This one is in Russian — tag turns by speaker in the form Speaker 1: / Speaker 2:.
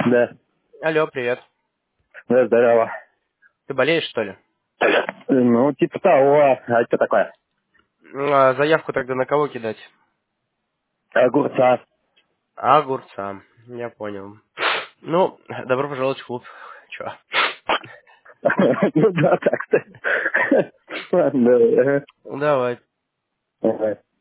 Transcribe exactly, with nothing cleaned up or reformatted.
Speaker 1: Да.
Speaker 2: Алло, привет.
Speaker 1: Да, здорово.
Speaker 2: Ты болеешь, что ли?
Speaker 1: Ну, типа того. А что такое?
Speaker 2: Ну, а заявку тогда на кого кидать?
Speaker 1: Огурца.
Speaker 2: Огурца. Я понял. Ну, добро пожаловать в клуб. Чё?
Speaker 1: Ну да, так-то. Ладно, давай.
Speaker 2: Ну, давай.
Speaker 1: Ага.